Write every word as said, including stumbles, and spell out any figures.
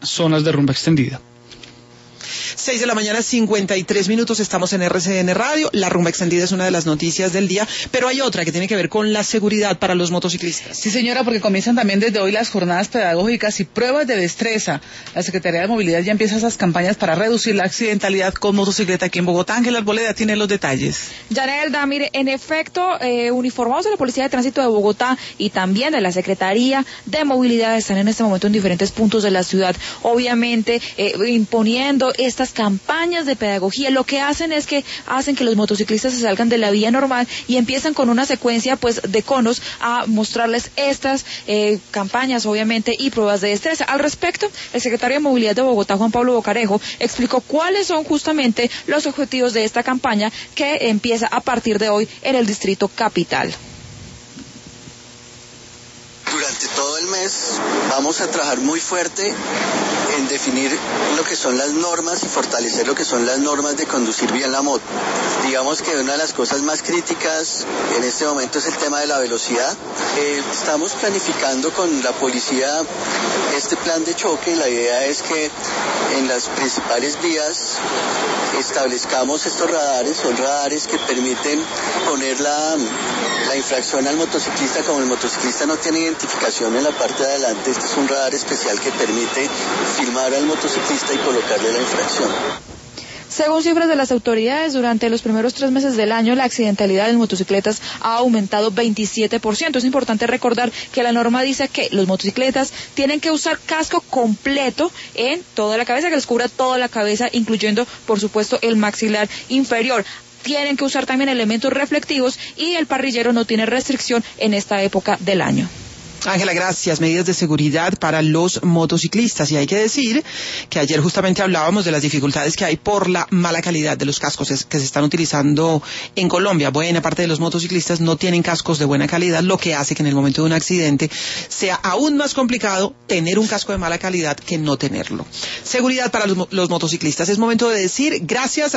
zonas de rumba extendida. seis de la mañana, cincuenta y tres minutos, estamos en R C N Radio. La rumba extendida es una de las noticias del día, pero hay otra que tiene que ver con la seguridad para los motociclistas. Sí, señora, porque comienzan también desde hoy las jornadas pedagógicas y pruebas de destreza. La Secretaría de Movilidad ya empieza esas campañas para reducir la accidentalidad con motocicleta aquí en Bogotá. Ángela Arboleda tiene los detalles. Yanelda, mire, en efecto, eh, uniformados de la Policía de Tránsito de Bogotá y también de la Secretaría de Movilidad están en este momento en diferentes puntos de la ciudad, obviamente eh, imponiendo estas campañas de pedagogía. Lo que hacen es que hacen que los motociclistas se salgan de la vía normal y empiezan con una secuencia pues de conos a mostrarles estas eh, campañas, obviamente, y pruebas de destreza. Al respecto, el secretario de Movilidad de Bogotá, Juan Pablo Bocarejo, explicó cuáles son justamente los objetivos de esta campaña que empieza a partir de hoy en el Distrito Capital. Durante todo el mes vamos a trabajar muy fuerte en definir lo que son las normas y fortalecer lo que son las normas de conducir bien la moto. Digamos que una de las cosas más críticas en este momento es el tema de la velocidad. Eh, estamos planificando con la policía este plan de choque. La idea es que en las principales vías establezcamos estos radares. Son radares que permiten poner la, la infracción al motociclista. Como el motociclista no tiene identificación en la parte de adelante, este es un radar especial que permite filmar al motociclista y colocarle la infracción. Según cifras de las autoridades, durante los primeros tres meses del año, la accidentalidad en motocicletas ha aumentado veintisiete por ciento. Es importante recordar que la norma dice que los motocicletas tienen que usar casco completo en toda la cabeza, que les cubra toda la cabeza, incluyendo, por supuesto, el maxilar inferior. Tienen que usar también elementos reflectivos y el parrillero no tiene restricción en esta época del año. Ángela, gracias. Medidas de seguridad para los motociclistas. Y hay que decir que ayer justamente hablábamos de las dificultades que hay por la mala calidad de los cascos que se están utilizando en Colombia. Buena parte de los motociclistas no tienen cascos de buena calidad, lo que hace que en el momento de un accidente sea aún más complicado tener un casco de mala calidad que no tenerlo. Seguridad para los, los motociclistas. Es momento de decir gracias